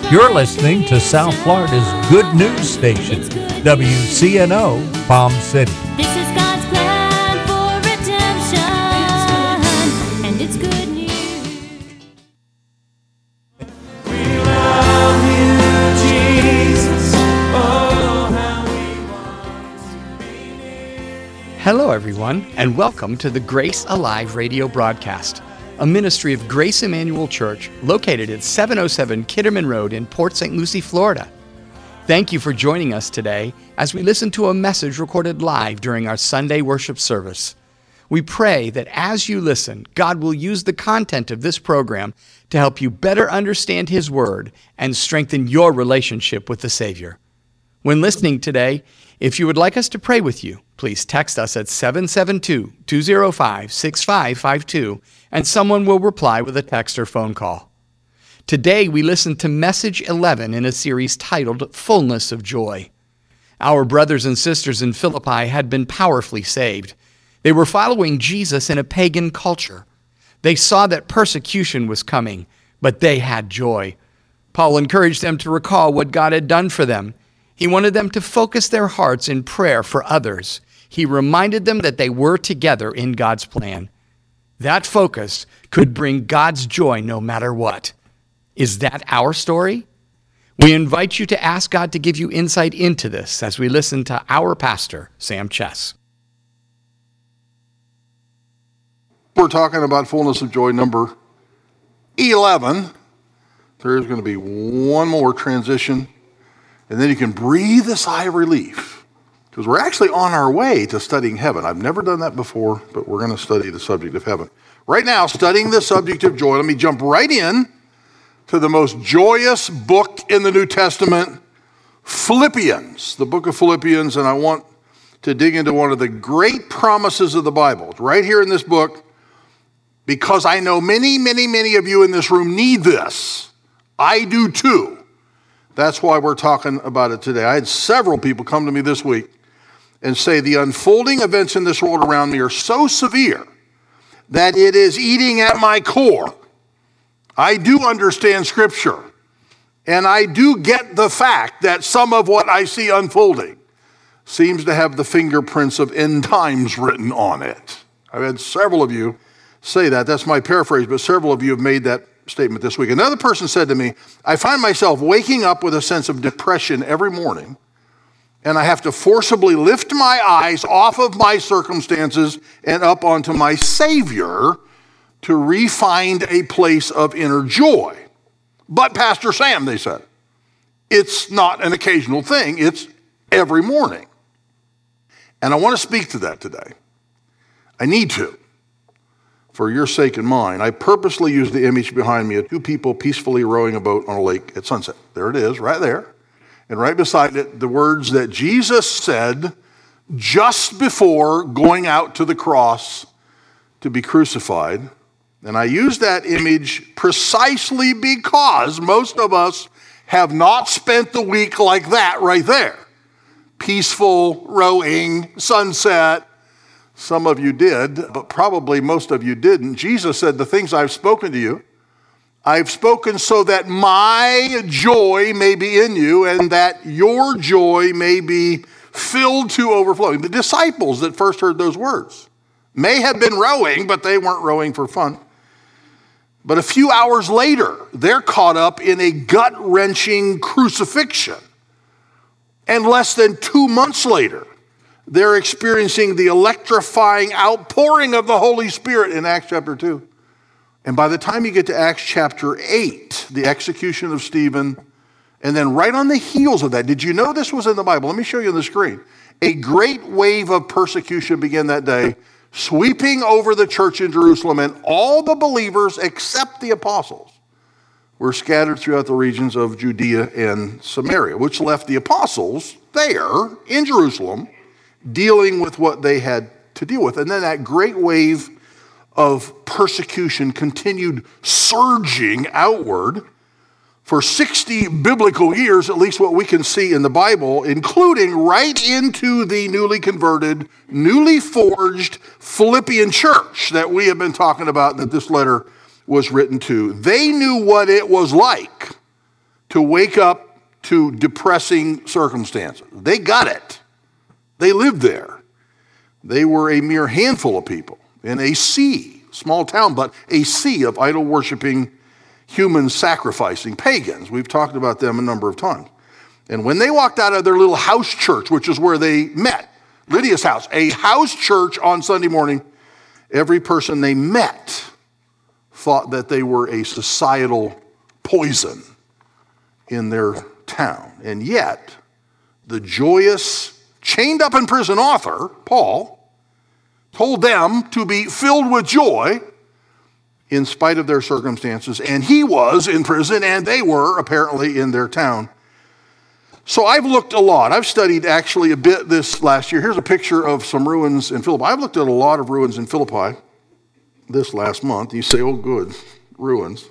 You're listening to South Florida's good news station, WCNO Palm City. This is God's plan for redemption, and it's good news. We love you, Jesus. Oh, how we want to be near you. Hello, everyone, and welcome to the Grace Alive radio broadcast, a ministry of Grace Emmanuel Church located at 707 Kitterman Road in Port St. Lucie, Florida. Thank you for joining us today as we listen to a message recorded live during our Sunday worship service. We pray that as you listen, God will use the content of this program to help you better understand His Word and strengthen your relationship with the Savior. When listening today, if you would like us to pray with you, please text us at 772-205-6552, and someone will reply with a text or phone call. Today, we listen to Message 11 in a series titled Fullness of Joy. Our brothers and sisters in Philippi had been powerfully saved. They were following Jesus in a pagan culture. They saw that persecution was coming, but they had joy. Paul encouraged them to recall what God had done for them. He wanted them to focus their hearts in prayer for others. He reminded them that they were together in God's plan. That focus could bring God's joy no matter what. Is that our story? We invite you to ask God to give you insight into this as we listen to our pastor, Sam Chess. We're talking about fullness of joy number 11. There's going to be one more transition, and then you can breathe a sigh of relief, because we're actually on our way to studying heaven. I've never done that before, but we're going to study the subject of heaven. Right now, studying the subject of joy, let me jump right in to the most joyous book in the New Testament, Philippians, the book of Philippians, and I want to dig into one of the great promises of the Bible. It's right here in this book, because I know many, many, many of you in this room need this. I do too. That's why we're talking about it today. I had several people come to me this week and say the unfolding events in this world around me are so severe that it is eating at my core. I do understand Scripture, and I do get the fact that some of what I see unfolding seems to have the fingerprints of end times written on it. I've had several of you say that. That's my paraphrase, but several of you have made that statement this week. Another person said to me, I find myself waking up with a sense of depression every morning, and I have to forcibly lift my eyes off of my circumstances and up onto my Savior to re-find a place of inner joy. But Pastor Sam, they said, it's not an occasional thing, it's every morning. And I want to speak to that today. I need to. For your sake and mine, I purposely used the image behind me of two people peacefully rowing a boat on a lake at sunset. There it is, right there. And right beside it, the words that Jesus said just before going out to the cross to be crucified. And I use that image precisely because most of us have not spent the week like that right there. Peaceful, rowing, sunset. Some of you did, but probably most of you didn't. Jesus said, the things I've spoken to you, I've spoken so that my joy may be in you and that your joy may be filled to overflowing. The disciples that first heard those words may have been rowing, but they weren't rowing for fun. But a few hours later, they're caught up in a gut-wrenching crucifixion. And less than 2 months later, they're experiencing the electrifying outpouring of the Holy Spirit in Acts chapter 2. And by the time you get to Acts chapter 8, the execution of Stephen, and then right on the heels of that, did you know this was in the Bible? Let me show you on the screen. A great wave of persecution began that day, sweeping over the church in Jerusalem, and all the believers except the apostles were scattered throughout the regions of Judea and Samaria, which left the apostles there in Jerusalem, dealing with what they had to deal with. And then that great wave of persecution continued surging outward for 60 biblical years, at least what we can see in the Bible, including right into the newly converted, newly forged Philippian church that we have been talking about, that this letter was written to. They knew what it was like to to wake up to depressing circumstances. They got it. They lived there. They were a mere handful of people in a sea, small town, but a sea of idol-worshiping, human-sacrificing pagans. We've talked about them a number of times. And when they walked out of their little house church, which is where they met, Lydia's house, a house church on Sunday morning, every person they met thought that they were a societal poison in their town. And yet, the joyous, chained up in prison author, Paul, told them to be filled with joy in spite of their circumstances. And he was in prison, and they were apparently in their town. So I've looked a lot. I've studied actually a bit this last year. Here's a picture of some ruins in Philippi. I've looked at a lot of ruins in Philippi this last month. You say, oh, good, ruins.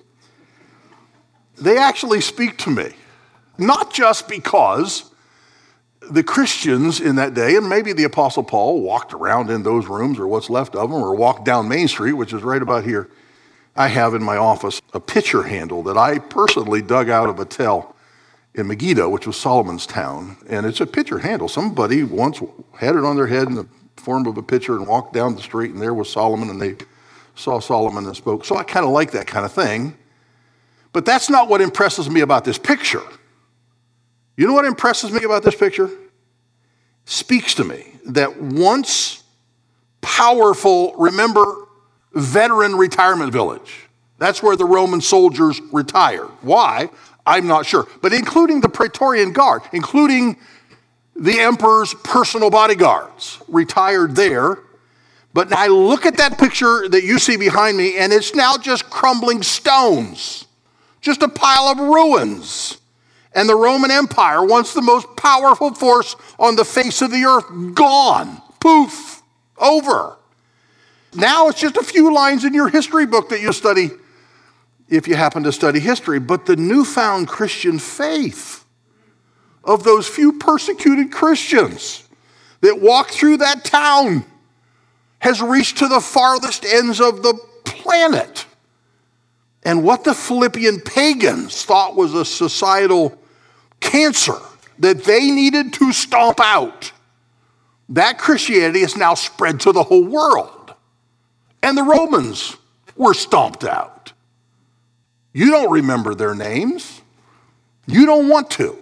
They actually speak to me, not just because the Christians in that day, and maybe the Apostle Paul walked around in those rooms or what's left of them, or walked down Main Street, which is right about here. I have in my office a pitcher handle that I personally dug out of a tell in Megiddo, which was Solomon's town, and it's a pitcher handle. Somebody once had it on their head in the form of a pitcher and walked down the street, and there was Solomon, and they saw Solomon and spoke. So I kind of like that kind of thing. But that's not what impresses me about this picture. You know what impresses me about this picture? Speaks to me that once powerful, remember, veteran retirement village. That's where the Roman soldiers retired. Why? I'm not sure. But including the Praetorian Guard, including the emperor's personal bodyguards, retired there. But I look at that picture that you see behind me, and it's now just crumbling stones, just a pile of ruins. And the Roman Empire, once the most powerful force on the face of the earth, gone, poof, over. Now it's just a few lines in your history book that you study, if you happen to study history. But the newfound Christian faith of those few persecuted Christians that walked through that town has reached to the farthest ends of the planet. And what the Philippian pagans thought was a societal cancer that they needed to stomp out, that Christianity is now spread to the whole world. And the Romans were stomped out. You don't remember their names. You don't want to.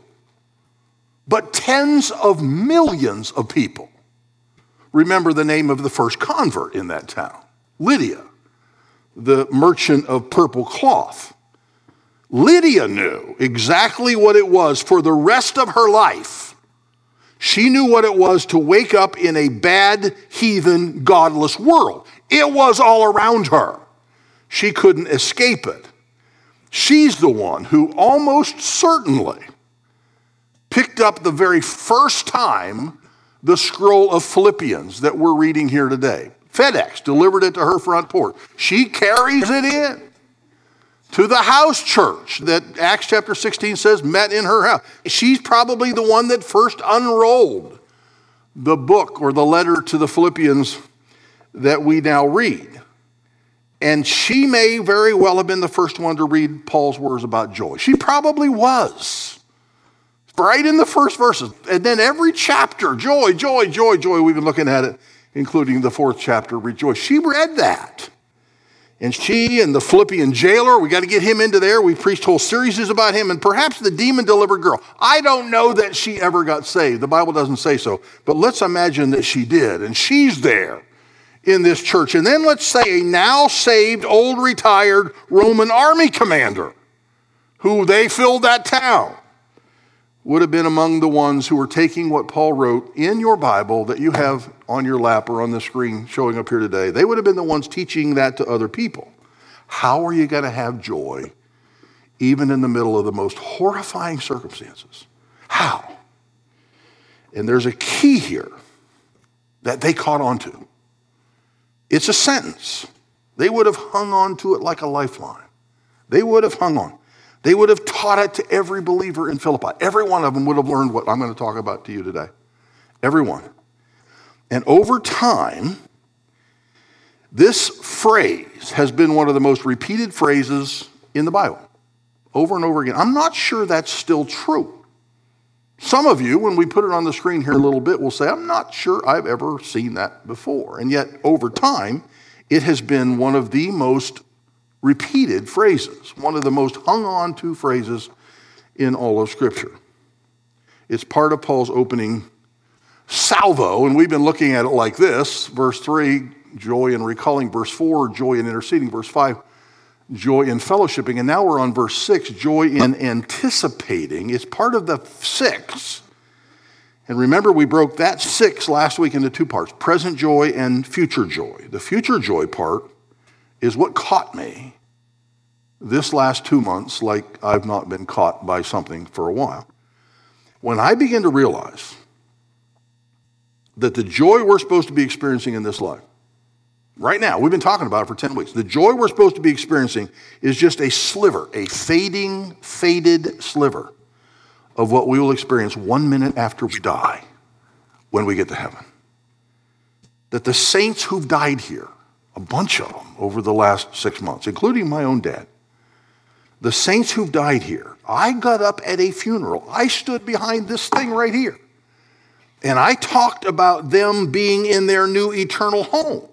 But tens of millions of people remember the name of the first convert in that town, Lydia, the merchant of purple cloth. Lydia knew exactly what it was for the rest of her life. She knew what it was to wake up in a bad, heathen, godless world. It was all around her. She couldn't escape it. She's the one who almost certainly picked up the very first time the scroll of Philippians that we're reading here today. FedEx delivered it to her front porch. She carries it in to the house church that Acts chapter 16 says met in her house. She's probably the one that first unrolled the book or the letter to the Philippians that we now read. And she may very well have been the first one to read Paul's words about joy. She probably was. Right in the first verses. And then every chapter, joy, joy, joy, joy. We've been looking at it, including the fourth chapter, rejoice. She read that. And she and the Philippian jailer, we got to get him into there. We preached whole series about him. And perhaps the demon-delivered girl. I don't know that she ever got saved. The Bible doesn't say so. But let's imagine that she did. And she's there in this church. And then let's say a now saved, old retired Roman army commander who they filled that town would have been among the ones who were taking what Paul wrote in your Bible that you have on your lap or on the screen showing up here today. They would have been the ones teaching that to other people. How are you going to have joy even in the middle of the most horrifying circumstances? How? And there's a key here that they caught on to. It's a sentence. They would have hung on to it like a lifeline. They would have hung on. They would have taught it to every believer in Philippi. Every one of them would have learned what I'm going to talk about to you today. Everyone. And over time, this phrase has been one of the most repeated phrases in the Bible. over and over again. I'm not sure that's still true. Some of you, when we put it on the screen here in a little bit, will say, I'm not sure I've ever seen that before. And yet, over time, it has been one of the most repeated phrases, one of the most hung on to phrases in all of Scripture. It's part of Paul's opening salvo, and we've been looking at it like this. Verse 3, joy in recalling. Verse 4, joy in interceding. Verse 5, joy in fellowshipping. And now we're on verse 6, joy in anticipating. It's part of the 6. And remember, we broke that 6 last week into 2 parts, present joy and future joy. The future joy part is what caught me this last 2 months like I've not been caught by something for a while. When I begin to realize that the joy we're supposed to be experiencing in this life, right now, we've been talking about it for 10 weeks, the joy we're supposed to be experiencing is just a sliver, a faded sliver of what we will experience 1 minute after we die when we get to heaven. That the saints who've died here, a bunch of them over the last 6 months, including my own dad, the saints who've died here, I got up at a funeral. I stood behind this thing right here. And I talked about them being in their new eternal home.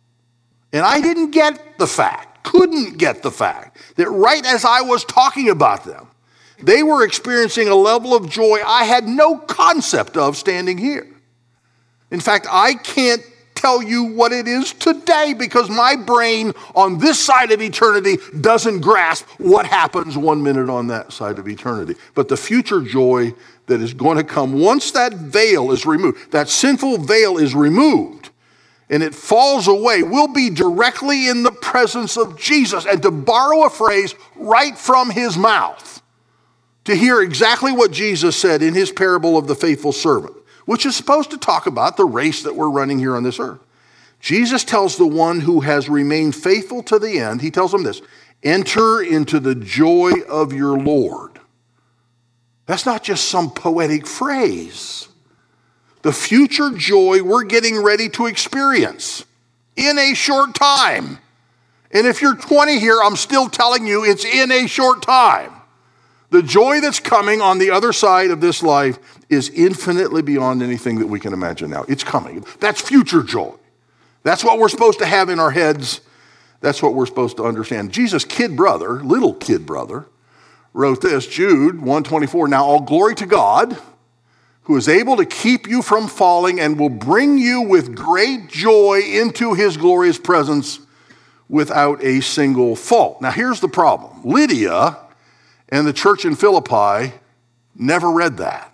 And I didn't get the fact, couldn't get the fact, that right as I was talking about them, they were experiencing a level of joy I had no concept of standing here. In fact, I can't tell you what it is today because my brain on this side of eternity doesn't grasp what happens 1 minute on that side of eternity. But the future joy that is going to come once that veil is removed, that sinful veil is removed, and it falls away, we'll be directly in the presence of Jesus. And to borrow a phrase right from his mouth, to hear exactly what Jesus said in his parable of the faithful servant, which is supposed to talk about the race that we're running here on this earth. Jesus tells the one who has remained faithful to the end, he tells him this, enter into the joy of your Lord. That's not just some poetic phrase. The future joy we're getting ready to experience in a short time. And if you're 20 here, I'm still telling you it's in a short time. The joy that's coming on the other side of this life is infinitely beyond anything that we can imagine now. It's coming. That's future joy. That's what we're supposed to have in our heads. That's what we're supposed to understand. Jesus' little kid brother, wrote this, Jude 1:24, now all glory to God, who is able to keep you from falling and will bring you with great joy into his glorious presence without a single fault. Now here's the problem. Lydia and the church in Philippi never read that.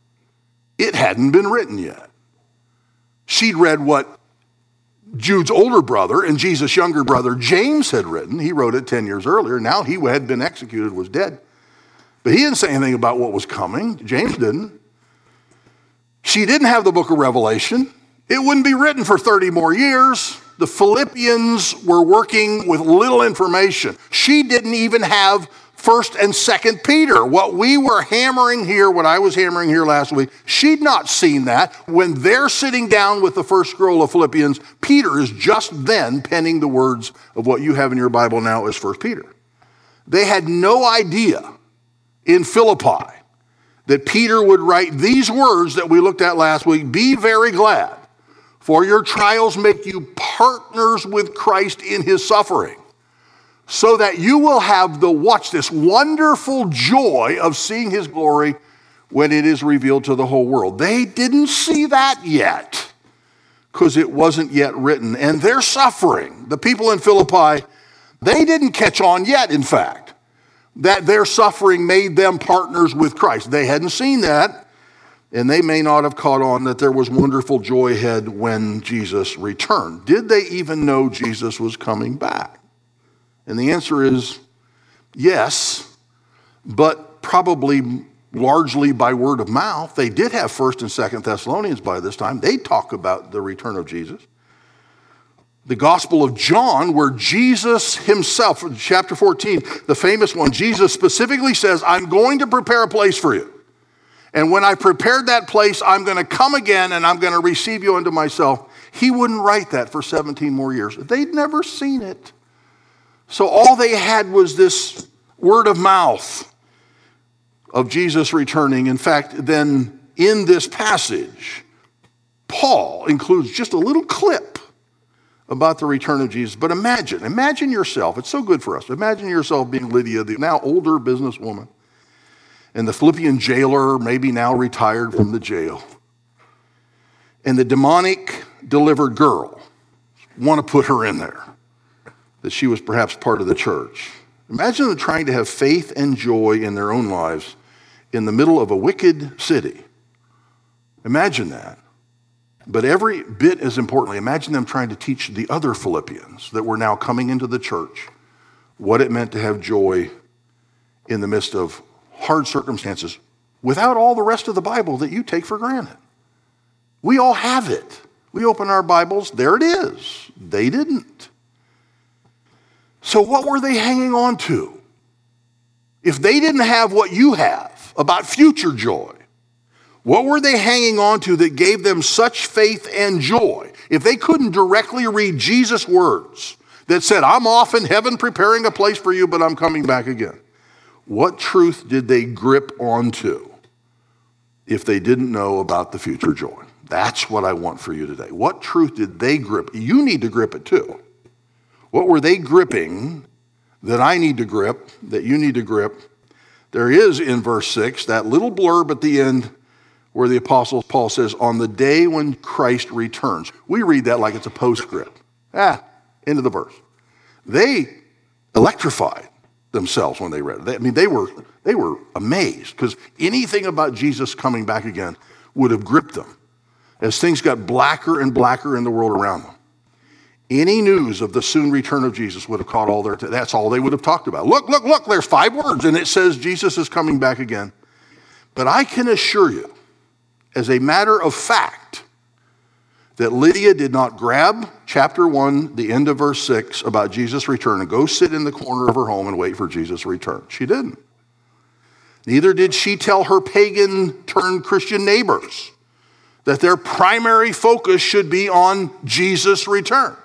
It hadn't been written yet. She'd read what Jude's older brother and Jesus' younger brother James had written. He wrote it 10 years earlier. Now he had been executed, was dead. But he didn't say anything about what was coming. James didn't. She didn't have the book of Revelation. It wouldn't be written for 30 more years. The Philippians were working with little information. She didn't even have 1st and 2nd Peter. What we were hammering here, what I was hammering here last week, she'd not seen that. When they're sitting down with the first scroll of Philippians, Peter is just then penning the words of what you have in your Bible now as 1 Peter. They had no idea in Philippi that Peter would write these words that we looked at last week, be very glad, for your trials make you partners with Christ in his suffering, so that you will have watch this, wonderful joy of seeing his glory when it is revealed to the whole world. They didn't see that yet because it wasn't yet written. And they're suffering. The people in Philippi, they didn't catch on yet, in fact, that their suffering made them partners with Christ. They hadn't seen that, and they may not have caught on that there was wonderful joy ahead when Jesus returned. Did they even know Jesus was coming back? And the answer is yes, but probably largely by word of mouth. They did have 1st and 2nd Thessalonians by this time. They talk about the return of Jesus. The Gospel of John, where Jesus himself, chapter 14, the famous one, Jesus specifically says, I'm going to prepare a place for you. And when I prepared that place, I'm going to come again and I'm going to receive you unto myself. He wouldn't write that for 17 more years. They'd never seen it. So all they had was this word of mouth of Jesus returning. In fact, then in this passage, Paul includes just a little clip about the return of Jesus. But imagine yourself. It's so good for us. Imagine yourself being Lydia, the now older businesswoman, and the Philippian jailer, maybe now retired from the jail, and the demonic delivered girl. Want to put her in there, that she was perhaps part of the church. Imagine them trying to have faith and joy in their own lives in the middle of a wicked city. Imagine that. But every bit as importantly, imagine them trying to teach the other Philippians that were now coming into the church what it meant to have joy in the midst of hard circumstances without all the rest of the Bible that you take for granted. We all have it. We open our Bibles, there it is. They didn't. So what were they hanging on to? If they didn't have what you have about future joy, what were they hanging on to that gave them such faith and joy? If they couldn't directly read Jesus' words that said, I'm off in heaven preparing a place for you, but I'm coming back again. What truth did they grip onto if they didn't know about the future joy? That's what I want for you today. What truth did they grip? You need to grip it too. What were they gripping that I need to grip, that you need to grip? There is in verse 6 that little blurb at the end where the Apostle Paul says, on the day when Christ returns. We read that like it's a postscript. End of the verse. They electrified themselves when they read it. They were amazed because anything about Jesus coming back again would have gripped them as things got blacker and blacker in the world around them. Any news of the soon return of Jesus would have caught all their attention. That's all they would have talked about. Look, there's 5 words and it says Jesus is coming back again. But I can assure you, as a matter of fact, that Lydia did not grab chapter 1, the end of verse 6 about Jesus' return and go sit in the corner of her home and wait for Jesus' return. She didn't. Neither did she tell her pagan turned Christian neighbors that their primary focus should be on Jesus' return.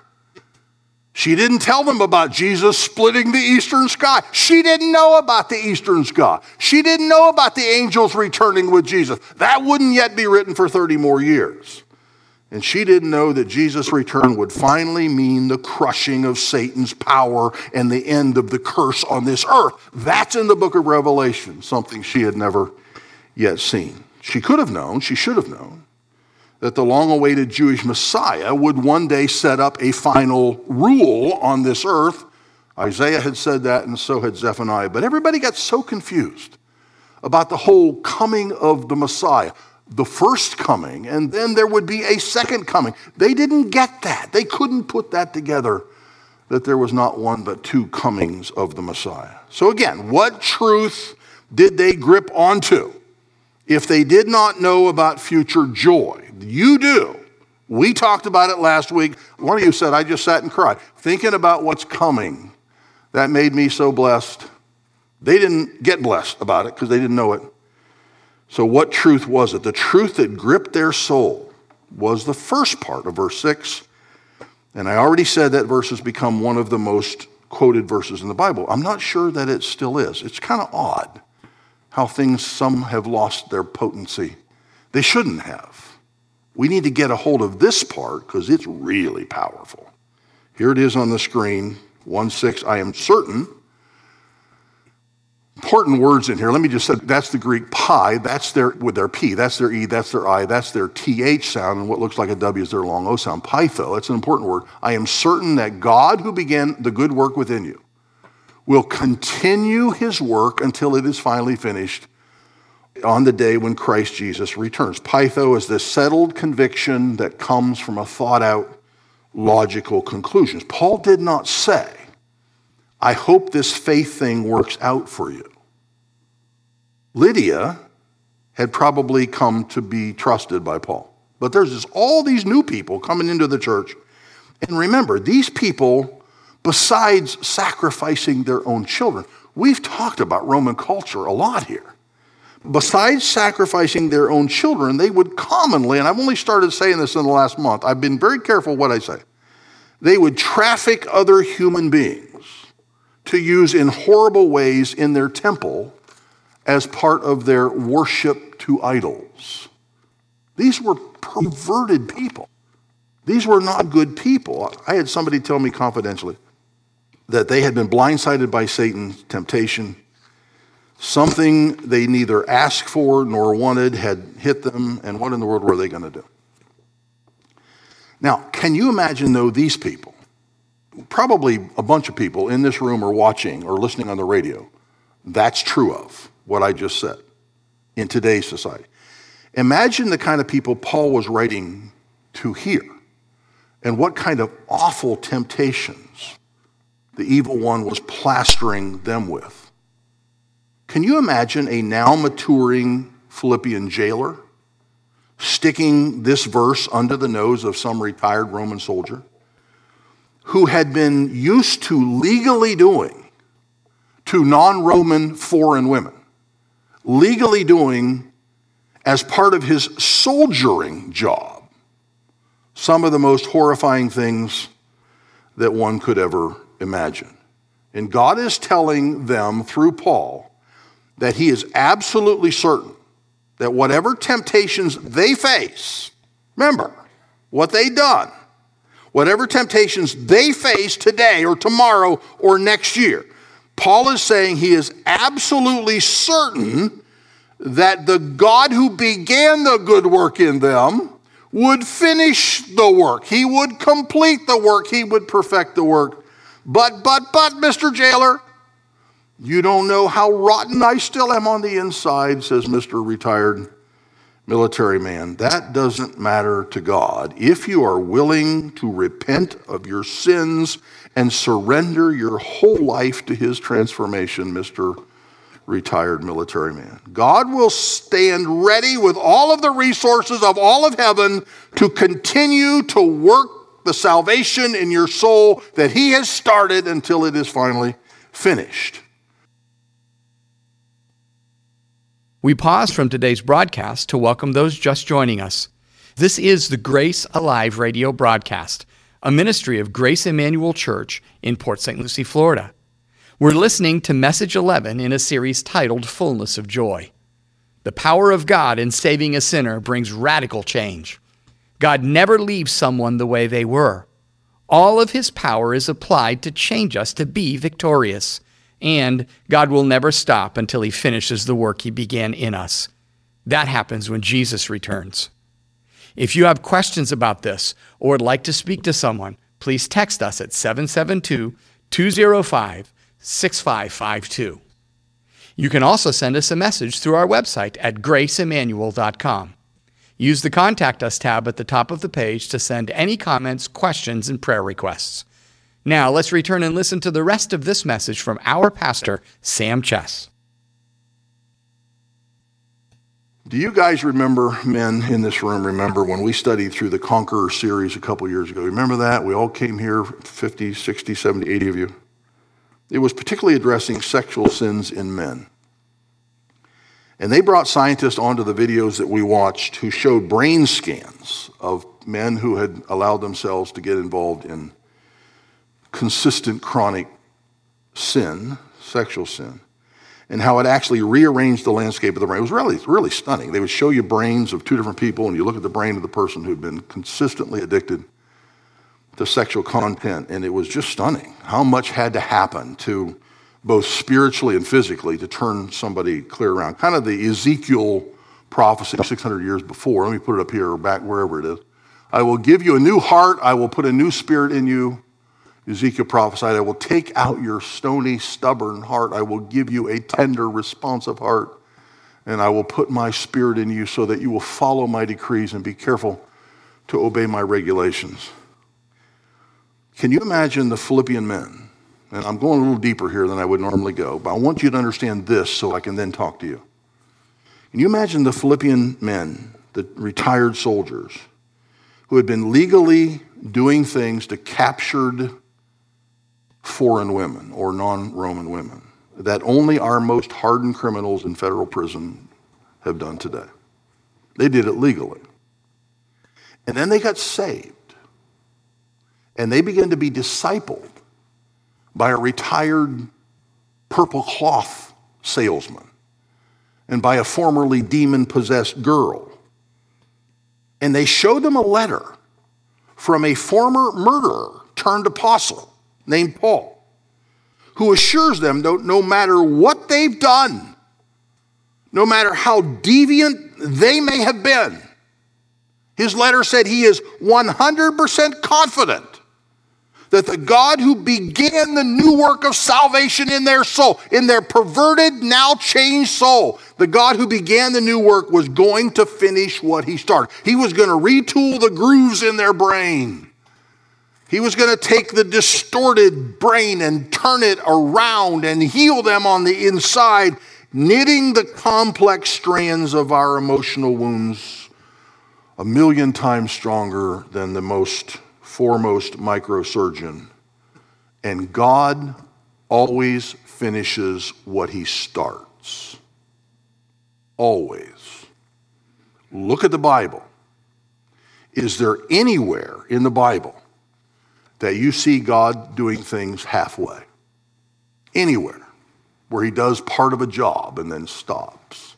She didn't tell them about Jesus splitting the eastern sky. She didn't know about the eastern sky. She didn't know about the angels returning with Jesus. That wouldn't yet be written for 30 more years. And she didn't know that Jesus' return would finally mean the crushing of Satan's power and the end of the curse on this earth. That's in the book of Revelation, something she had never yet seen. She could have known, she should have known, that the long-awaited Jewish Messiah would one day set up a final rule on this earth. Isaiah had said that, and so had Zephaniah. But everybody got so confused about the whole coming of the Messiah, the first coming, and then there would be a second coming. They didn't get that. They couldn't put that together, that there was not one but 2 comings of the Messiah. So again, what truth did they grip onto if they did not know about future joy? You do. We talked about it last week. One of you said, I just sat and cried, thinking about what's coming. That made me so blessed. They didn't get blessed about it because they didn't know it. So what truth was it? The truth that gripped their soul was the first part of verse 6. And I already said that verse has become one of the most quoted verses in the Bible. I'm not sure that it still is. It's kind of odd how some have lost their potency. They shouldn't have. We need to get a hold of this part because it's really powerful. Here it is on the screen, 1:6. I am certain. Important words in here. Let me just say, that's the Greek pi. That's their, with their P. That's their E. That's their I. That's their TH sound. And what looks like a W is their long O sound. Pytho. That's an important word. I am certain that God who began the good work within you will continue his work until it is finally finished on the day when Christ Jesus returns. Pytho is the settled conviction that comes from a thought-out, logical conclusions. Paul did not say, I hope this faith thing works out for you. Lydia had probably come to be trusted by Paul. But there's all these new people coming into the church. And remember, these people, besides sacrificing their own children, we've talked about Roman culture a lot here. Besides sacrificing their own children, they would commonly, and I've only started saying this in the last month, I've been very careful what I say, they would traffic other human beings to use in horrible ways in their temple as part of their worship to idols. These were perverted people. These were not good people. I had somebody tell me confidentially that they had been blindsided by Satan's temptation. Something they neither asked for nor wanted had hit them, and what in the world were they going to do? Now, can you imagine, though, these people, probably a bunch of people in this room or watching or listening on the radio, that's true of what I just said in today's society. Imagine the kind of people Paul was writing to here and what kind of awful temptations the evil one was plastering them with. Can you imagine a now maturing Philippian jailer sticking this verse under the nose of some retired Roman soldier who had been used to legally doing to non-Roman foreign women, legally doing as part of his soldiering job some of the most horrifying things that one could ever imagine. And God is telling them through Paul that he is absolutely certain that whatever temptations they face, remember what they've done, whatever temptations they face today or tomorrow or next year, Paul is saying he is absolutely certain that the God who began the good work in them would finish the work. He would complete the work. He would perfect the work. But, Mr. Jailer, you don't know how rotten I still am on the inside, says Mr. Retired Military Man. That doesn't matter to God. If you are willing to repent of your sins and surrender your whole life to his transformation, Mr. Retired Military Man, God will stand ready with all of the resources of all of heaven to continue to work the salvation in your soul that he has started until it is finally finished. We pause from today's broadcast to welcome those just joining us. This is the Grace Alive radio broadcast, a ministry of Grace Emmanuel Church in Port St. Lucie, Florida. We're listening to Message 11 in a series titled Fullness of Joy. The power of God in saving a sinner brings radical change. God never leaves someone the way they were. All of his power is applied to change us to be victorious. And God will never stop until he finishes the work he began in us. That happens when Jesus returns. If you have questions about this or would like to speak to someone, please text us at 772-205-6552. You can also send us a message through our website at graceemmanuel.com. Use the Contact Us tab at the top of the page to send any comments, questions, and prayer requests. Now, let's return and listen to the rest of this message from our pastor, Sam Chess. Do you guys remember, men in this room, remember when we studied through the Conqueror series a couple years ago? Remember that? We all came here, 50, 60, 70, 80 of you. It was particularly addressing sexual sins in men. And they brought scientists onto the videos that we watched who showed brain scans of men who had allowed themselves to get involved in consistent chronic sin, sexual sin, and how it actually rearranged the landscape of the brain. It was really stunning. They would show you brains of two different people, and you look at the brain of the person who'd been consistently addicted to sexual content, and it was just stunning how much had to happen to both spiritually and physically to turn somebody clear around. Kind of the Ezekiel prophecy 600 years before. Let me put it up here or back wherever it is. I will give you a new heart. I will put a new spirit in you. Ezekiel prophesied, I will take out your stony, stubborn heart. I will give you a tender, responsive heart. And I will put my spirit in you so that you will follow my decrees and be careful to obey my regulations. Can you imagine the Philippian men? And I'm going a little deeper here than I would normally go, but I want you to understand this so I can then talk to you. Can you imagine the Philippian men, the retired soldiers, who had been legally doing things to captured foreign women or non-Roman women that only our most hardened criminals in federal prison have done today? They did it legally. And then they got saved. And they began to be discipled by a retired purple cloth salesman and by a formerly demon-possessed girl. And they showed them a letter from a former murderer turned apostle named Paul, who assures them that no matter what they've done, no matter how deviant they may have been, his letter said he is 100% confident that the God who began the new work of salvation in their soul, in their perverted, now changed soul, the God who began the new work was going to finish what he started. He was going to retool the grooves in their brain. He was going to take the distorted brain and turn it around and heal them on the inside, knitting the complex strands of our emotional wounds 1,000,000 times stronger than the most foremost microsurgeon. And God always finishes what he starts. Always. Look at the Bible. Is there anywhere in the Bible that you see God doing things halfway? Anywhere where he does part of a job and then stops.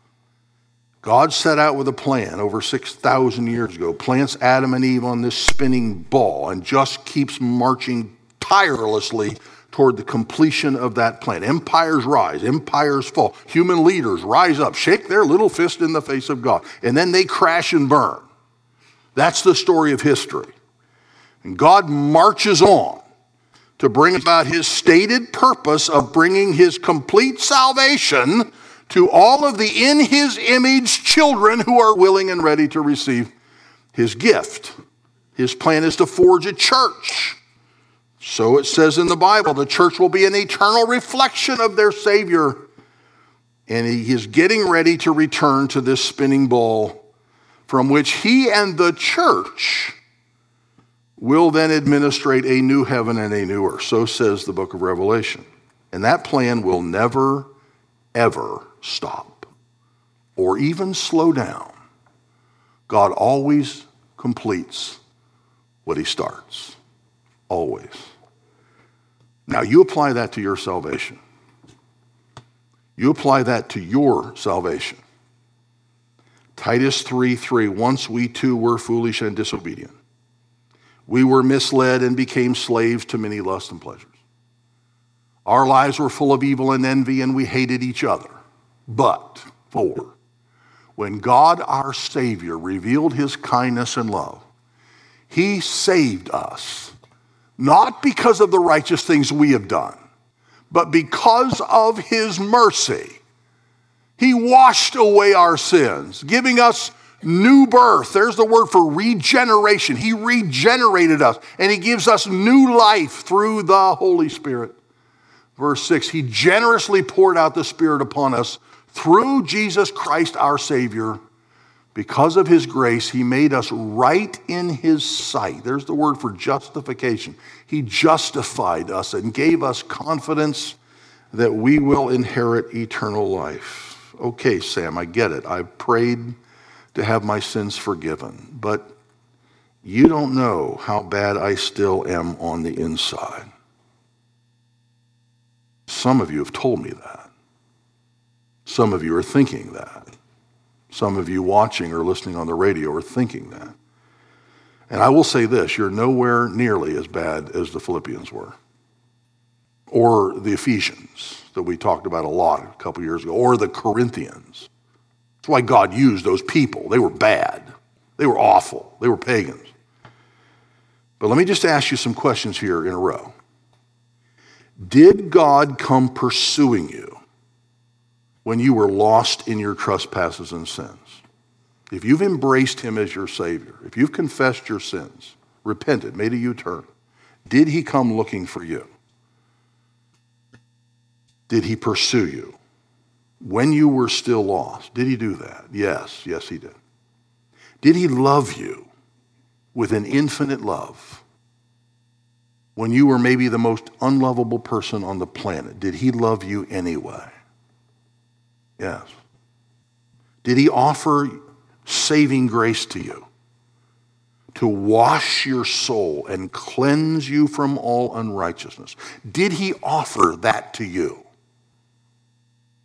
God set out with a plan over 6,000 years ago, plants Adam and Eve on this spinning ball, and just keeps marching tirelessly toward the completion of that plan. Empires rise, empires fall. Human leaders rise up, shake their little fist in the face of God, and then they crash and burn. That's the story of history. And God marches on to bring about his stated purpose of bringing his complete salvation to all of the in his image children who are willing and ready to receive his gift. His plan is to forge a church. So it says in the Bible, the church will be an eternal reflection of their Savior. And he is getting ready to return to this spinning ball from which he and the church will then administrate a new heaven and a new earth. So says the book of Revelation. And that plan will never, ever stop or even slow down. God always completes what he starts. Always. Now you apply that to your salvation. You apply that to your salvation. Titus 3:3, once we too were foolish and disobedient. We were misled and became slaves to many lusts and pleasures. Our lives were full of evil and envy, and we hated each other. But, when God our Savior revealed his kindness and love, he saved us, not because of the righteous things we have done, but because of his mercy. He washed away our sins, giving us new birth. There's the word for regeneration. He regenerated us, and he gives us new life through the Holy Spirit. Verse 6, he generously poured out the Spirit upon us through Jesus Christ our Savior. Because of his grace, he made us right in his sight. There's the word for justification. He justified us and gave us confidence that we will inherit eternal life. Okay, Sam, I get it. I've prayed to have my sins forgiven, but you don't know how bad I still am on the inside. Some of you have told me that. Some of you are thinking that. Some of you watching or listening on the radio are thinking that. And I will say this, you're nowhere nearly as bad as the Philippians were, or the Ephesians that we talked about a lot a couple years ago, or the Corinthians. That's why God used those people. They were bad. They were awful. They were pagans. But let me just ask you some questions here in a row. Did God come pursuing you when you were lost in your trespasses and sins? If you've embraced him as your Savior, if you've confessed your sins, repented, made a U-turn, did he come looking for you? Did he pursue you? When you were still lost, did he do that? Yes, yes he did. Did he love you with an infinite love? When you were maybe the most unlovable person on the planet, did he love you anyway? Yes. Did he offer saving grace to you to wash your soul and cleanse you from all unrighteousness? Did he offer that to you?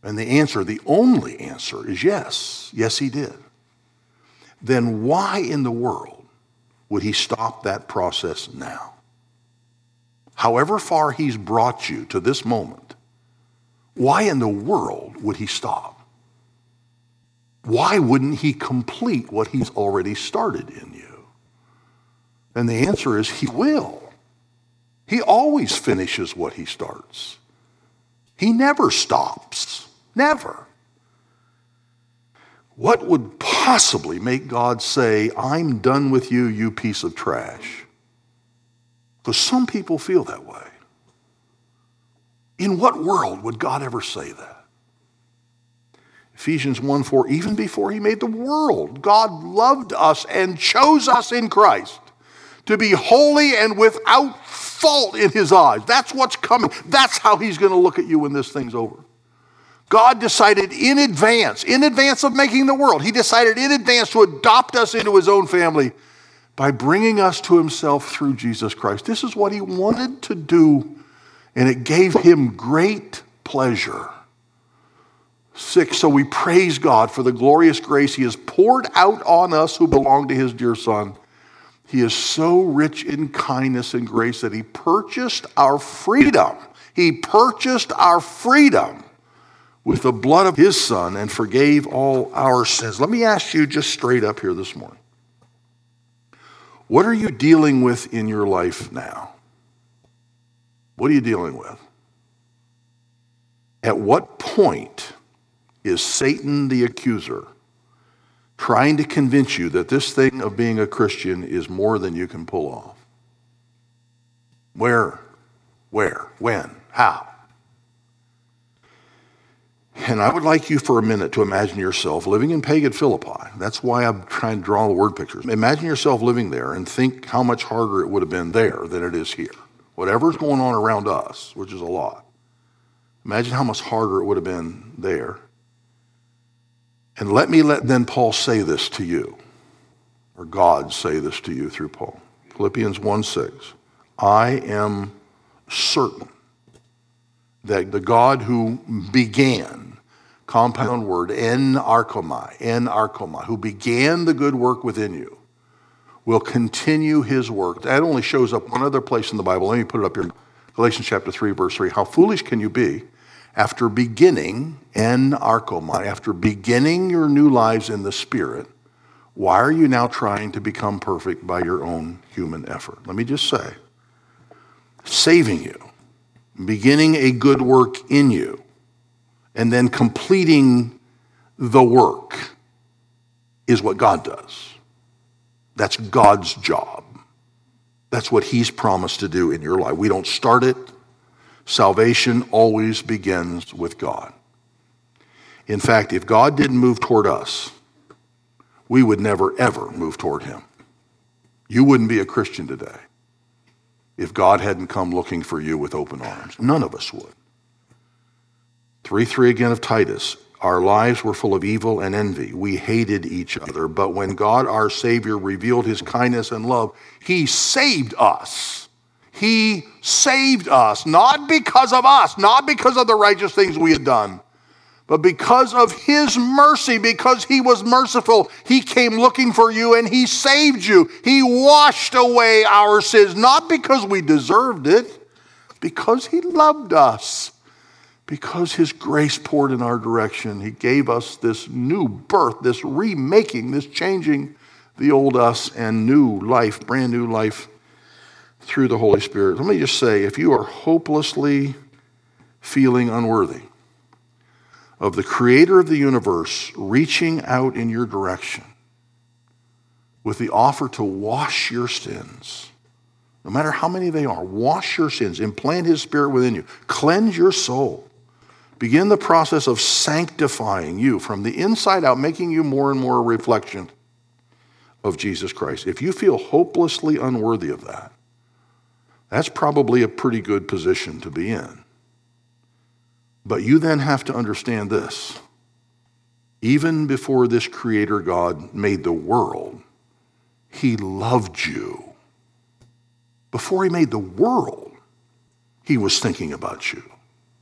And the answer, the only answer, is yes. Yes, he did. Then why in the world would he stop that process now? However far he's brought you to this moment, why in the world would he stop? Why wouldn't he complete what he's already started in you? And the answer is he will. He always finishes what he starts. He never stops. Never. What would possibly make God say, I'm done with you, you piece of trash? Because some people feel that way. In what world would God ever say that? Ephesians 1:4, even before he made the world, God loved us and chose us in Christ to be holy and without fault in his eyes. That's what's coming. That's how he's going to look at you when this thing's over. God decided in advance of making the world, he decided in advance to adopt us into his own family by bringing us to himself through Jesus Christ. This is what he wanted to do, and it gave him great pleasure. 6, so we praise God for the glorious grace he has poured out on us who belong to his dear Son. He is so rich in kindness and grace that he purchased our freedom. He purchased our freedom with the blood of his Son and forgave all our sins. Let me ask you just straight up here this morning. What are you dealing with in your life now? What are you dealing with? At what point is Satan the accuser trying to convince you that this thing of being a Christian is more than you can pull off? Where, when, how? And I would like you for a minute to imagine yourself living in pagan Philippi. That's why I'm trying to draw the word pictures. Imagine yourself living there and think how much harder it would have been there than it is here. Whatever's going on around us, which is a lot. Imagine how much harder it would have been there. And let then Paul say this to you, or God say this to you through Paul. Philippians 1:6. I am certain that the God who began, compound word, en archomai, who began the good work within you, will continue his work. That only shows up one other place in the Bible. Let me put it up here. Galatians chapter 3, verse 3. How foolish can you be after beginning, en archomai, after beginning your new lives in the Spirit, why are you now trying to become perfect by your own human effort? Let me just say, saving you, beginning a good work in you, and then completing the work is what God does. That's God's job. That's what he's promised to do in your life. We don't start it. Salvation always begins with God. In fact, if God didn't move toward us, we would never, ever move toward him. You wouldn't be a Christian today if God hadn't come looking for you with open arms. None of us would. 3:3 again of Titus. Our lives were full of evil and envy. We hated each other. But when God our Savior revealed his kindness and love, he saved us. He saved us, not because of us, not because of the righteous things we had done, but because of his mercy, because he was merciful. He came looking for you and he saved you. He washed away our sins, not because we deserved it, because he loved us. Because his grace poured in our direction, he gave us this new birth, this remaking, this changing the old us and new life, brand new life through the Holy Spirit. Let me just say, if you are hopelessly feeling unworthy of the creator of the universe reaching out in your direction with the offer to wash your sins, no matter how many they are, wash your sins, implant his Spirit within you, cleanse your soul, begin the process of sanctifying you from the inside out, making you more and more a reflection of Jesus Christ. If you feel hopelessly unworthy of that, that's probably a pretty good position to be in. But you then have to understand this. Even before this Creator God made the world, he loved you. Before he made the world, he was thinking about you.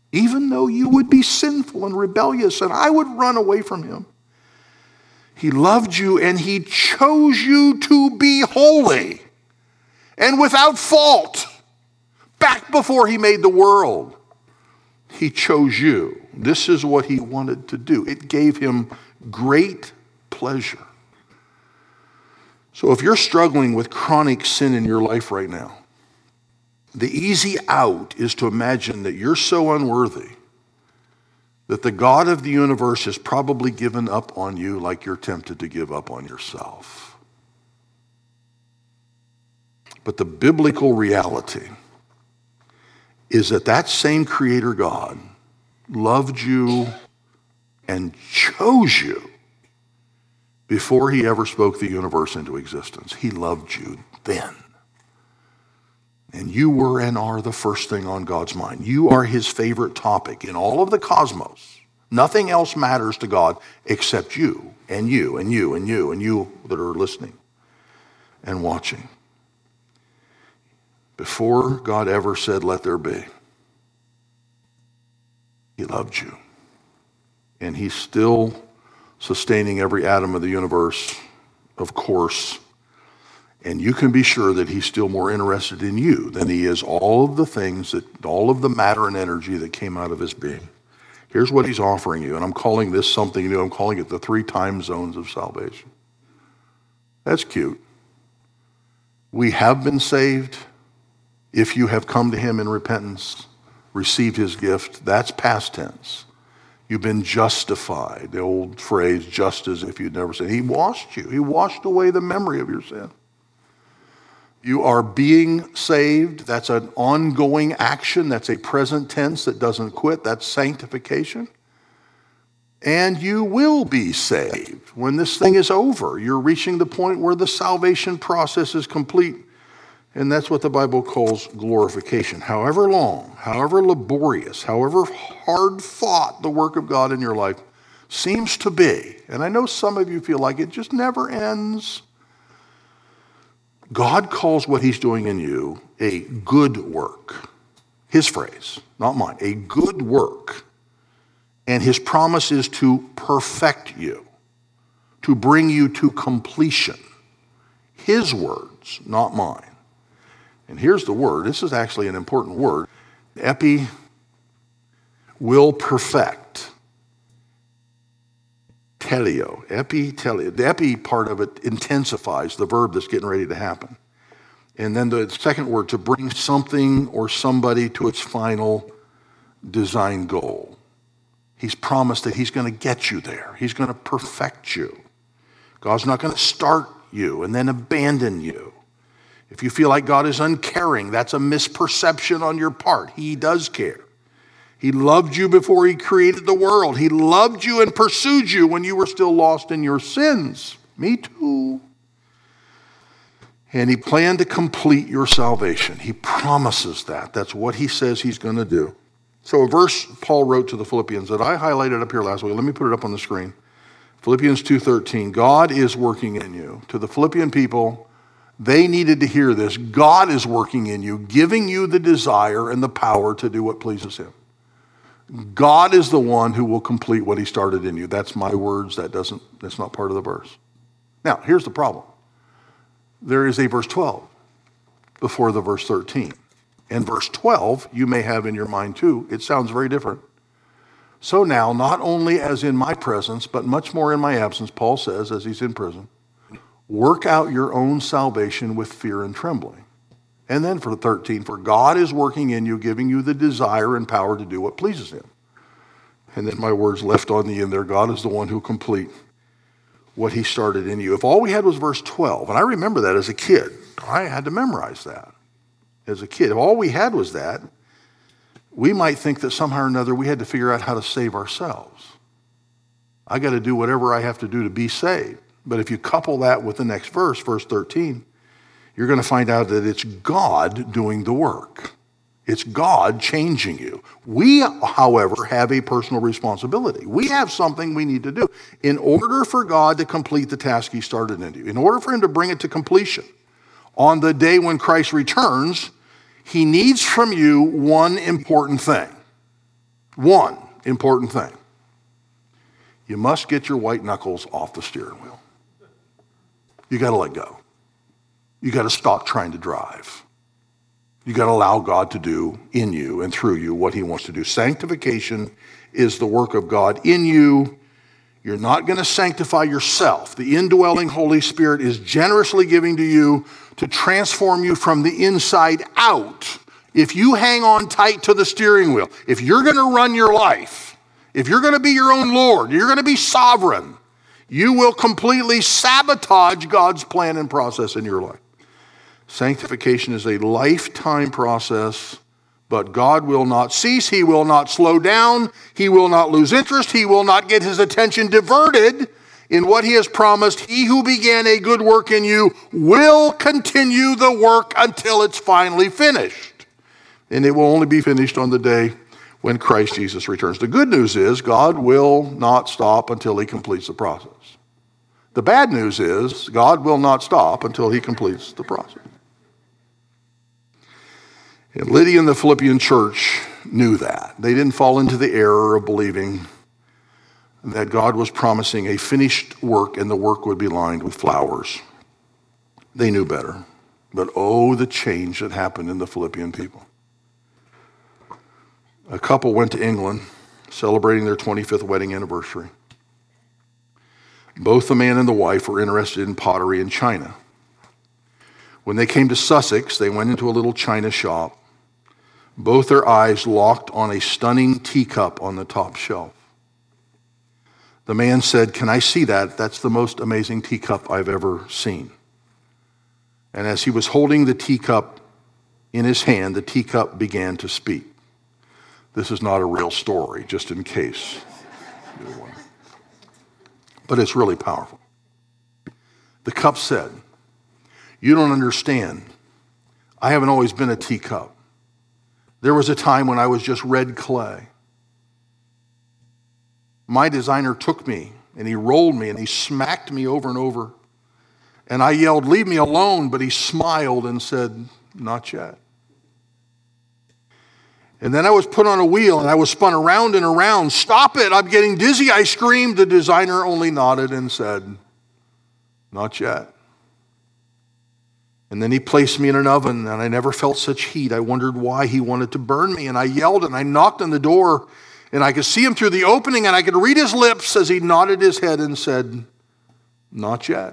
even though you would be sinful and rebellious and I would run away from him. He loved you and he chose you to be holy and without fault. Back before he made the world, he chose you. This is what he wanted to do. It gave him great pleasure. So if you're struggling with chronic sin in your life right now, the easy out is to imagine that you're so unworthy that the God of the universe has probably given up on you like you're tempted to give up on yourself. But the biblical reality is that that same Creator God loved you and chose you before he ever spoke the universe into existence. He loved you then. And you were and are the first thing on God's mind. You are his favorite topic in all of the cosmos. Nothing else matters to God except you and you and you and you and you that are listening and watching. Before God ever said, let there be, he loved you. And he's still sustaining every atom of the universe, of course. And you can be sure that he's still more interested in you than he is all of the things, all of the matter and energy that came out of his being. Here's what he's offering you, and I'm calling this something new. I'm calling it the 3 time zones of salvation. That's cute. We have been saved if you have come to him in repentance, received his gift. That's past tense. You've been justified. The old phrase, just as if you'd never sinned. He washed you. He washed away the memory of your sin. You are being saved. That's an ongoing action. That's a present tense that doesn't quit. That's sanctification. And you will be saved when this thing is over. You're reaching the point where the salvation process is complete. And that's what the Bible calls glorification. However long, however laborious, however hard fought the work of God in your life seems to be, and I know some of you feel like it just never ends, God calls what he's doing in you a good work. His phrase, not mine, a good work. And his promise is to perfect you, to bring you to completion. His words, not mine. And here's the word. This is actually an important word. Epi will perfect. Teleo. Epi, teleo. The epi part of it intensifies the verb that's getting ready to happen. And then the second word, to bring something or somebody to its final design goal. He's promised that he's going to get you there. He's going to perfect you. God's not going to start you and then abandon you. If you feel like God is uncaring, that's a misperception on your part. He does care. He loved you before he created the world. He loved you and pursued you when you were still lost in your sins. Me too. And he planned to complete your salvation. He promises that. That's what he says he's going to do. So a verse Paul wrote to the Philippians that I highlighted up here last week. Let me put it up on the screen. Philippians 2:13. God is working in you. To the Philippian people, they needed to hear this. God is working in you, giving you the desire and the power to do what pleases him. God is the one who will complete what he started in you. That's my words. That's not part of the verse. Now, here's the problem. There is a verse 12 before the verse 13. And verse 12, you may have in your mind too. It sounds very different. So now, not only as in my presence, but much more in my absence, Paul says, as he's in prison, work out your own salvation with fear and trembling. And then for 13, for God is working in you, giving you the desire and power to do what pleases him. And then my words left on the end there, God is the one who complete what he started in you. If all we had was verse 12, and I remember that as a kid, I had to memorize that as a kid. If all we had was that, we might think that somehow or another we had to figure out how to save ourselves. I got to do whatever I have to do to be saved. But if you couple that with the next verse, verse 13, you're going to find out that it's God doing the work. It's God changing you. We, however, have a personal responsibility. We have something we need to do. In order for God to complete the task he started in you, in order for him to bring it to completion, on the day when Christ returns, he needs from you one important thing. One important thing. You must get your white knuckles off the steering wheel. You got to let go. You got to stop trying to drive. You got to allow God to do in you and through you what he wants to do. Sanctification is the work of God in you. You're not going to sanctify yourself. The indwelling Holy Spirit is generously giving to you to transform you from the inside out. If you hang on tight to the steering wheel, if you're going to run your life, if you're going to be your own Lord, you're going to be sovereign, you will completely sabotage God's plan and process in your life. Sanctification is a lifetime process, but God will not cease. He will not slow down. He will not lose interest. He will not get his attention diverted in what he has promised. He who began a good work in you will continue the work until it's finally finished. And it will only be finished on the day when Christ Jesus returns. The good news is God will not stop until he completes the process. The bad news is God will not stop until he completes the process. And Lydia and the Philippian church knew that. They didn't fall into the error of believing that God was promising a finished work and the work would be lined with flowers. They knew better. But oh, the change that happened in the Philippian people. A couple went to England celebrating their 25th wedding anniversary. Both the man and the wife were interested in pottery and china. When they came to Sussex, they went into a little china shop. Both their eyes locked on a stunning teacup on the top shelf. The man said, "Can I see that? That's the most amazing teacup I've ever seen." And as he was holding the teacup in his hand, the teacup began to speak. This is not a real story, just in case. But it's really powerful. The cup said, "You don't understand. I haven't always been a teacup. There was a time when I was just red clay. My designer took me and he rolled me and he smacked me over and over. And I yelled, 'Leave me alone,' but he smiled and said, 'Not yet.' And then I was put on a wheel and I was spun around and around. 'Stop it, I'm getting dizzy,' I screamed. The designer only nodded and said, 'Not yet.' And then he placed me in an oven, and I never felt such heat. I wondered why he wanted to burn me, and I yelled, and I knocked on the door, and I could see him through the opening, and I could read his lips as he nodded his head and said, 'Not yet.'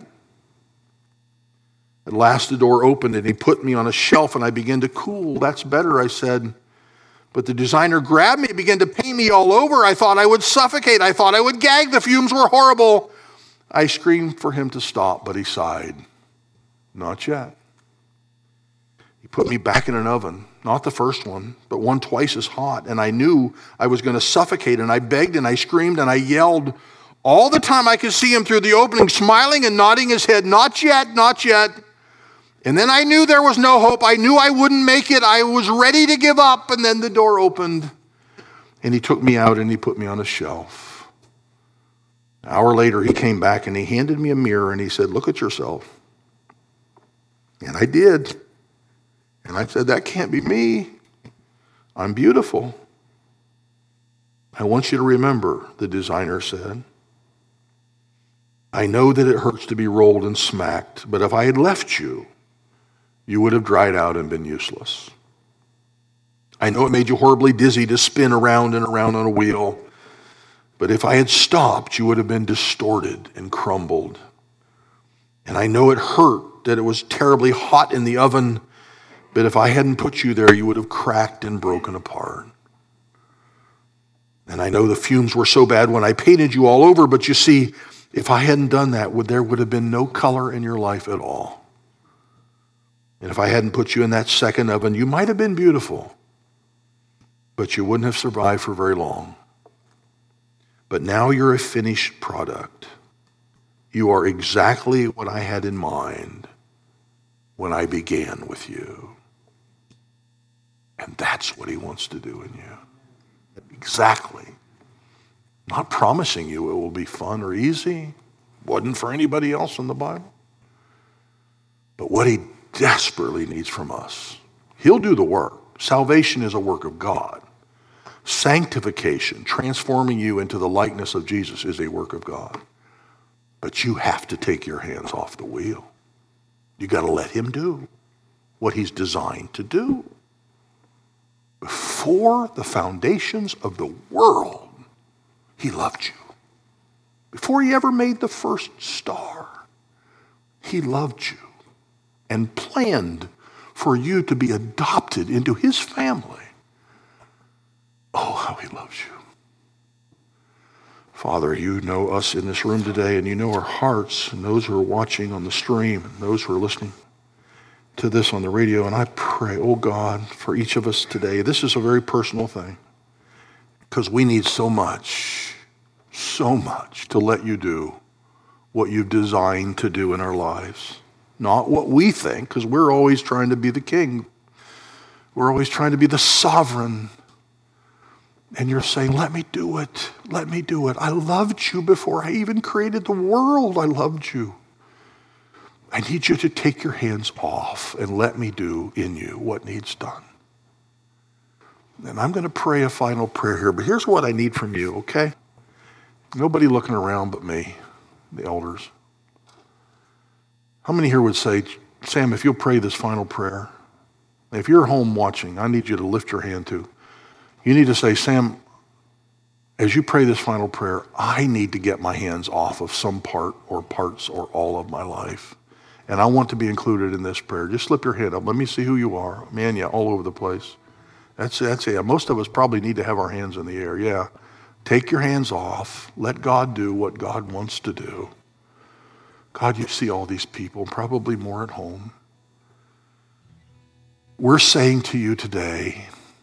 At last the door opened, and he put me on a shelf, and I began to cool. 'That's better,' I said. But the designer grabbed me, began to paint me all over. I thought I would suffocate. I thought I would gag. The fumes were horrible. I screamed for him to stop, but he sighed, 'Not yet.' He put me back in an oven, not the first one, but one twice as hot. And I knew I was going to suffocate. And I begged and I screamed and I yelled. All the time I could see him through the opening, smiling and nodding his head, 'Not yet, not yet.' And then I knew there was no hope. I knew I wouldn't make it. I was ready to give up. And then the door opened. And he took me out and he put me on a shelf. An hour later, he came back and he handed me a mirror and he said, 'Look at yourself.' And I did. And I said, 'That can't be me. I'm beautiful.' 'I want you to remember,' the designer said, 'I know that it hurts to be rolled and smacked, but if I had left you, you would have dried out and been useless. I know it made you horribly dizzy to spin around and around on a wheel, but if I had stopped, you would have been distorted and crumbled. And I know it hurt, that it was terribly hot in the oven, but if I hadn't put you there, you would have cracked and broken apart. And I know the fumes were so bad when I painted you all over, but you see, if I hadn't done that, there would have been no color in your life at all. And if I hadn't put you in that second oven, you might have been beautiful, but you wouldn't have survived for very long. But now you're a finished product. You are exactly what I had in mind when I began with you.' And that's what he wants to do in you. Exactly. Not promising you it will be fun or easy. Wasn't for anybody else in the Bible. But what he desperately needs from us. He'll do the work. Salvation is a work of God. Sanctification, transforming you into the likeness of Jesus, is a work of God. But you have to take your hands off the wheel. You got to let him do what he's designed to do. Before the foundations of the world, he loved you. Before he ever made the first star, he loved you and planned for you to be adopted into his family. Oh, how he loves you. Father, you know us in this room today, and you know our hearts, and those who are watching on the stream, and those who are listening to this on the radio. And I pray, oh God, for each of us today. This is a very personal thing, because we need so much to let you do what you've designed to do in our lives. Not what we think, because we're always trying to be the king. We're always trying to be the sovereign. And you're saying, let me do it. Let me do it. I loved you before I even created the world. I loved you. I need you to take your hands off and let me do in you what needs done. And I'm going to pray a final prayer here, but here's what I need from you, okay? Nobody looking around but me, the elders. How many here would say, Sam, if you'll pray this final prayer, if you're home watching, I need you to lift your hand too. You need to say, Sam, as you pray this final prayer, I need to get my hands off of some part or parts or all of my life. And I want to be included in this prayer. Just slip your hand up. Let me see who you are. Man, yeah, all over the place. That's it. Most of us probably need to have our hands in the air. Yeah. Take your hands off. Let God do what God wants to do. God, you see all these people, probably more at home. We're saying to you today,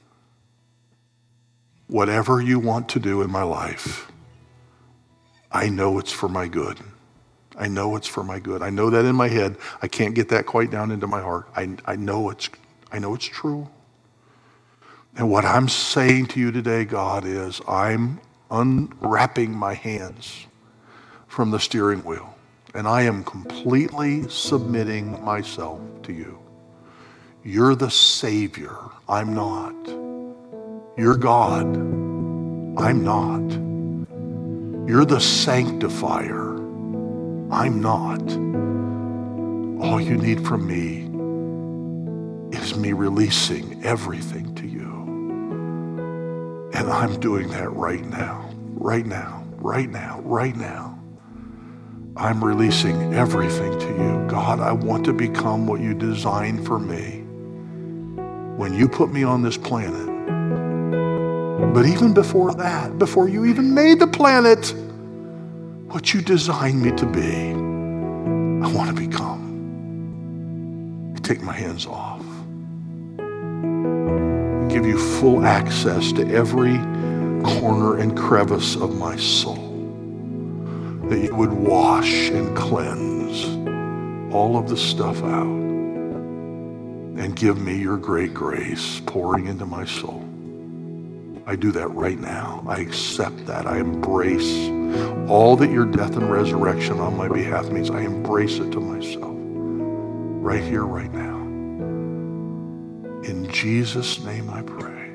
whatever you want to do in my life, I know it's for my good. I know it's for my good. I know that in my head. I can't get that quite down into my heart. I know it's true. And what I'm saying to you today, God, is I'm unwrapping my hands from the steering wheel, and I am completely submitting myself to you. You're the Savior. I'm not. You're God. I'm not. You're the sanctifier. I'm not. All you need from me is me releasing everything to you. And I'm doing that right now, right now, right now, right now. I'm releasing everything to you. God, I want to become what you designed for me when you put me on this planet. But even before that, before you even made the planet, what you designed me to be, I want to become. I take my hands off. I give you full access to every corner and crevice of my soul, that you would wash and cleanse all of the stuff out and give me your great grace pouring into my soul. I do that right now. I accept that. I embrace all that your death and resurrection on my behalf means. I embrace it to myself right here, right now. In Jesus' name I pray.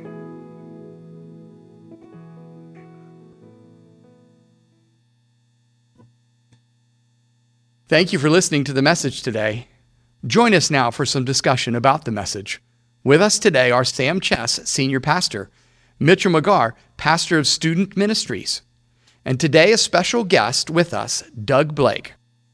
Thank you for listening to the message today. Join us now for some discussion about the message. With us today are Sam Chess, Senior Pastor, Mitchell McGarr, Pastor of Student Ministries, and today a special guest with us, Doug Blake.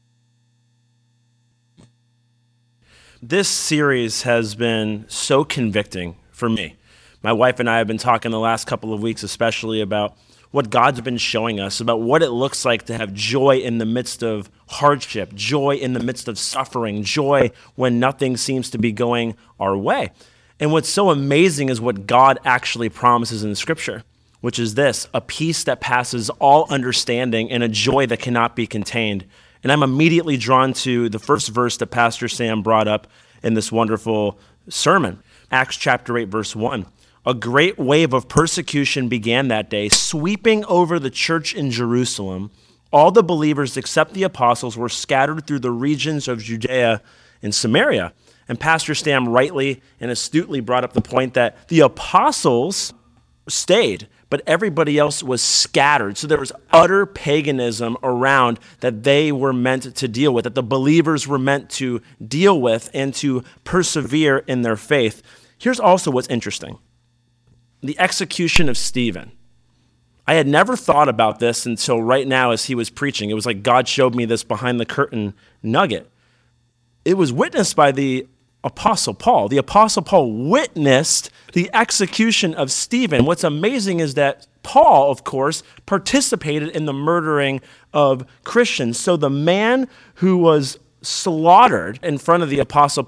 This series has been so convicting for me. My wife and I have been talking the last couple of weeks especially about what God's been showing us, about what it looks like to have joy in the midst of hardship, joy in the midst of suffering, joy when nothing seems to be going our way. And what's so amazing is what God actually promises in Scripture, which is this: a peace that passes all understanding and a joy that cannot be contained. And I'm immediately drawn to the first verse that Pastor Sam brought up in this wonderful sermon, Acts chapter 8, verse 1. A great wave of persecution began that day, sweeping over the church in Jerusalem. All the believers except the apostles were scattered through the regions of Judea and Samaria. And Pastor Sam rightly and astutely brought up the point that the apostles stayed, but everybody else was scattered. So there was utter paganism around that they were meant to deal with, that the believers were meant to deal with and to persevere in their faith. Here's also what's interesting. The execution of Stephen. I had never thought about this until right now as he was preaching. It was like God showed me this behind the curtain nugget. It was witnessed by the Apostle Paul. The Apostle Paul witnessed the execution of Stephen. What's amazing is that Paul, of course, participated in the murdering of Christians. So the man who was slaughtered in front of the Apostle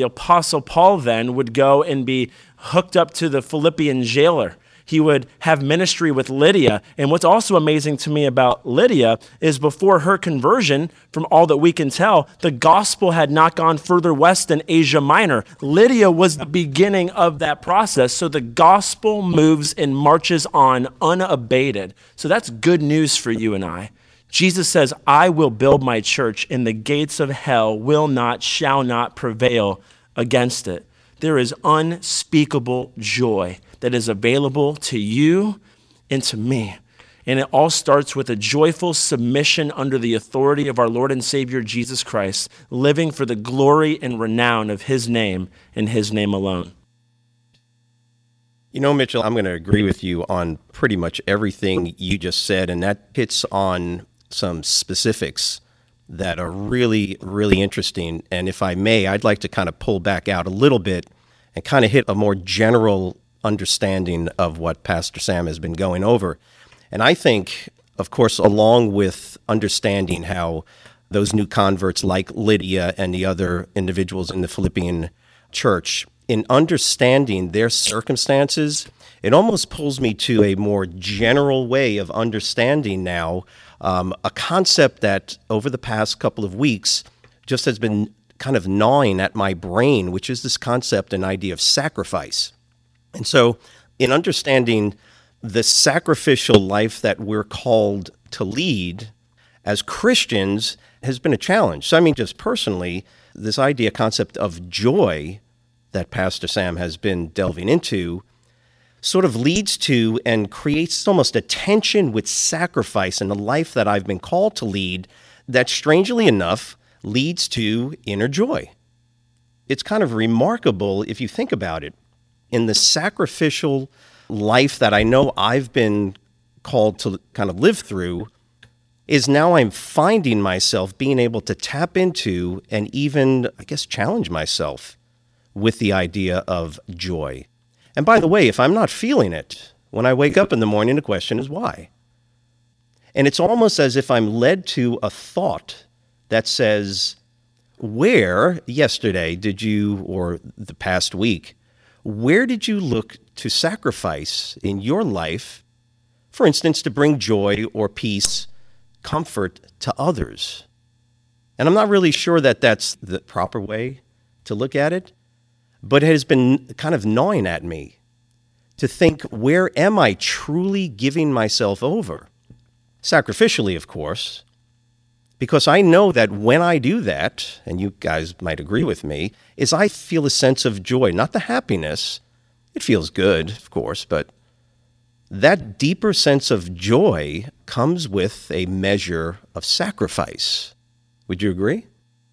Paul then would go and be hooked up to the Philippian jailer. He would have ministry with Lydia. And what's also amazing to me about Lydia is before her conversion, from all that we can tell, the gospel had not gone further west than Asia Minor. Lydia was the beginning of that process. So the gospel moves and marches on unabated. So that's good news for you and I. Jesus says, I will build my church, and the gates of hell will not, shall not prevail against it. There is unspeakable joy that is available to you and to me. And it all starts with a joyful submission under the authority of our Lord and Savior Jesus Christ, living for the glory and renown of his name and his name alone. You know, Mitchell, I'm going to agree with you on pretty much everything you just said, and that hits on some specifics that are really, really interesting. And if I may, I'd like to kind of pull back out a little bit and kind of hit a more general understanding of what Pastor Sam has been going over. And I think, of course, along with understanding how those new converts like Lydia and the other individuals in the Philippian church, in understanding their circumstances, it almost pulls me to a more general way of understanding now a concept that over the past couple of weeks just has been kind of gnawing at my brain, which is this concept and idea of sacrifice. And so in understanding the sacrificial life that we're called to lead as Christians has been a challenge. So I mean, just personally, this idea, concept of joy that Pastor Sam has been delving into sort of leads to and creates almost a tension with sacrifice in the life that I've been called to lead that, strangely enough, leads to inner joy. It's kind of remarkable if you think about it. In the sacrificial life that I know I've been called to kind of live through, is now I'm finding myself being able to tap into and even, I guess, challenge myself with the idea of joy. And by the way, if I'm not feeling it, when I wake up in the morning, the question is why? And it's almost as if I'm led to a thought that says, where yesterday did you, or the past week, where did you look to sacrifice in your life, for instance, to bring joy or peace, comfort to others? And I'm not really sure that that's the proper way to look at it, but it has been kind of gnawing at me to think, where am I truly giving myself over? Sacrificially, of course, because I know that when I do that, and you guys might agree with me, is I feel a sense of joy, not the happiness. It feels good, of course, but that deeper sense of joy comes with a measure of sacrifice. Would you agree?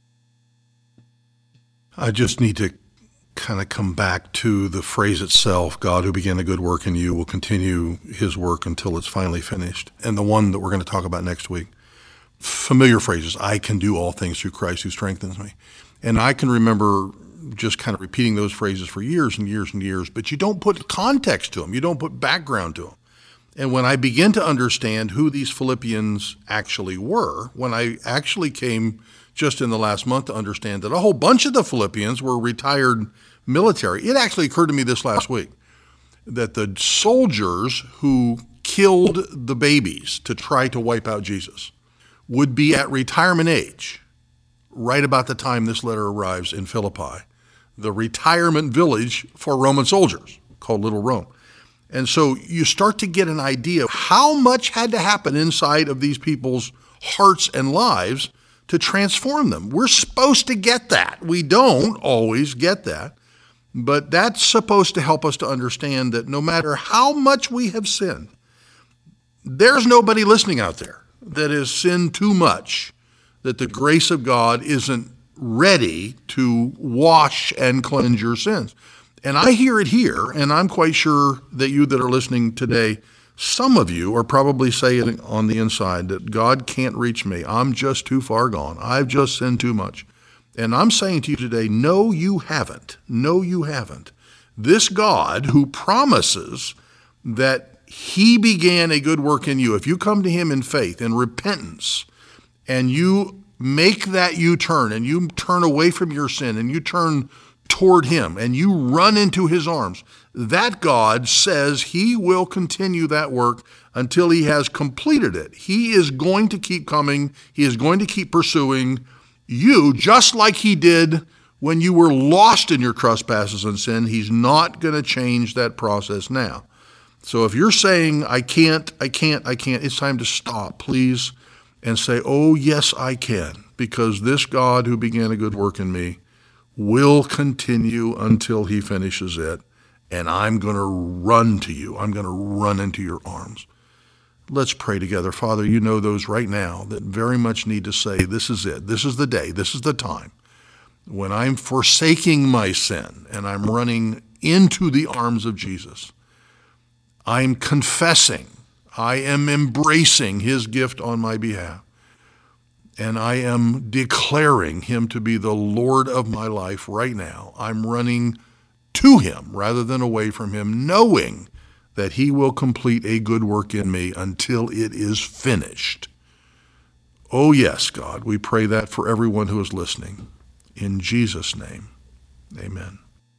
I just need to kind of come back to the phrase itself, God who began a good work in you will continue his work until it's finally finished. And the one that we're going to talk about next week, familiar phrases, I can do all things through Christ who strengthens me. And I can remember just kind of repeating those phrases for years and years and years, but you don't put context to them. You don't put background to them. And when I begin to understand who these Philippians actually were, when I actually came just in the last month to understand that a whole bunch of the Philippians were retired military, it actually occurred to me this last week that the soldiers who killed the babies to try to wipe out Jesus would be at retirement age right about the time this letter arrives in Philippi, the retirement village for Roman soldiers called Little Rome. And so you start to get an idea of how much had to happen inside of these people's hearts and lives to transform them. We're supposed to get that. We don't always get that. But that's supposed to help us to understand that no matter how much we have sinned, there's nobody listening out there that has sinned too much, that the grace of God isn't ready to wash and cleanse your sins. And I hear it here, and I'm quite sure that you that are listening today, some of you are probably saying on the inside that God can't reach me. I'm just too far gone. I've just sinned too much. And I'm saying to you today, no, you haven't. No, you haven't. This God who promises that he began a good work in you, if you come to him in faith and repentance, and you make that U-turn, and you turn away from your sin, and you turn toward him, and you run into his arms, that God says he will continue that work until he has completed it. He is going to keep coming. He is going to keep pursuing you, just like he did when you were lost in your trespasses and sin. He's not going to change that process now. So if you're saying, I can't, it's time to stop, please, and say, oh, yes, I can, because this God who began a good work in me will continue until he finishes it, and I'm going to run to you. I'm going to run into your arms. Let's pray together. Father, you know those right now that very much need to say, this is it. This is the day. This is the time when I'm forsaking my sin and I'm running into the arms of Jesus. I'm confessing. I am embracing his gift on my behalf. And I am declaring him to be the Lord of my life right now. I'm running to him rather than away from him, knowing that he will complete a good work in me until it is finished. Oh yes, God, we pray that for everyone who is listening. In Jesus' name, amen.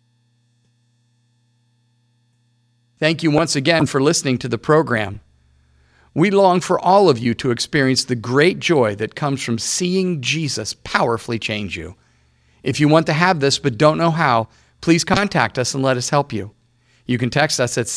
Thank you once again for listening to the program. We long for all of you to experience the great joy that comes from seeing Jesus powerfully change you. If you want to have this but don't know how, please contact us and let us help you. You can text us at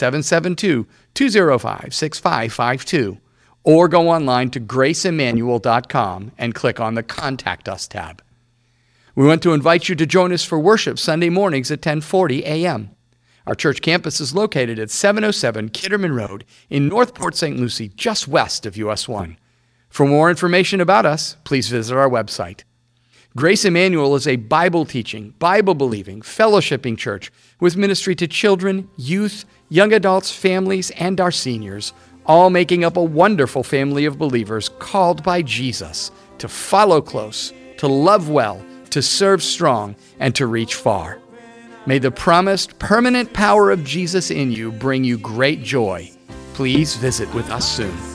772-205-6552 or go online to graceemmanuel.com and click on the Contact Us tab. We want to invite you to join us for worship Sunday mornings at 10:40 a.m. Our church campus is located at 707 Kitterman Road in Northport, St. Lucie, just west of US 1. For more information about us, please visit our website. Grace Emmanuel is a Bible-teaching, Bible-believing, fellowshipping church with ministry to children, youth, young adults, families, and our seniors, all making up a wonderful family of believers called by Jesus to follow close, to love well, to serve strong, and to reach far. May the promised permanent power of Jesus in you bring you great joy. Please visit with us soon.